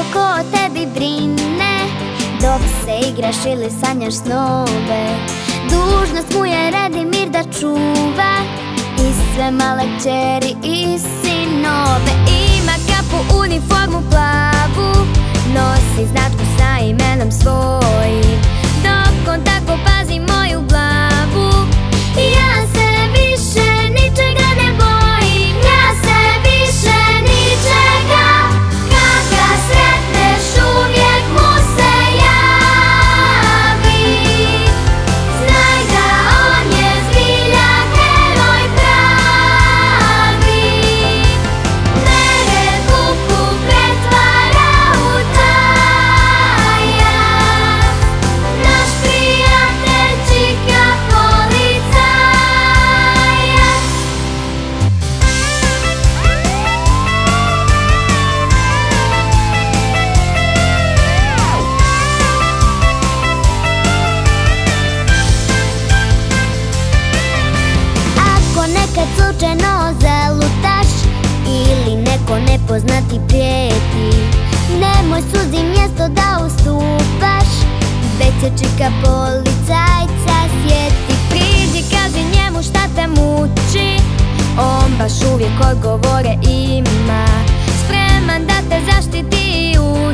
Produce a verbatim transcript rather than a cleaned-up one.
ko o tebi brine dok se igraš ili sanjaš snove. Dužnost mu je red i mir da čuva i sve male kćeri i sinove. Ima kapu, uniformu plavu, nosi značku sa imenom svojim. Dok on tako pazi moju glavu, ja se više ničega ne bojim. Ja se više ničega. Kad ga sretneš uvijek mu se javi. Znaj da on je zbilja heroj pravi. Nered buku pretvara u tajas. Naš prijatelj čika policajac. Ako nekad slučajno zalutaš ili neko nepoznati prijeti, nemoj suzi mjesto da ustupaš, već se čika policajca sjeti. Priđi, kaži njemu šta te muči, on baš uvijek odgovore ima, spreman da te zaštiti i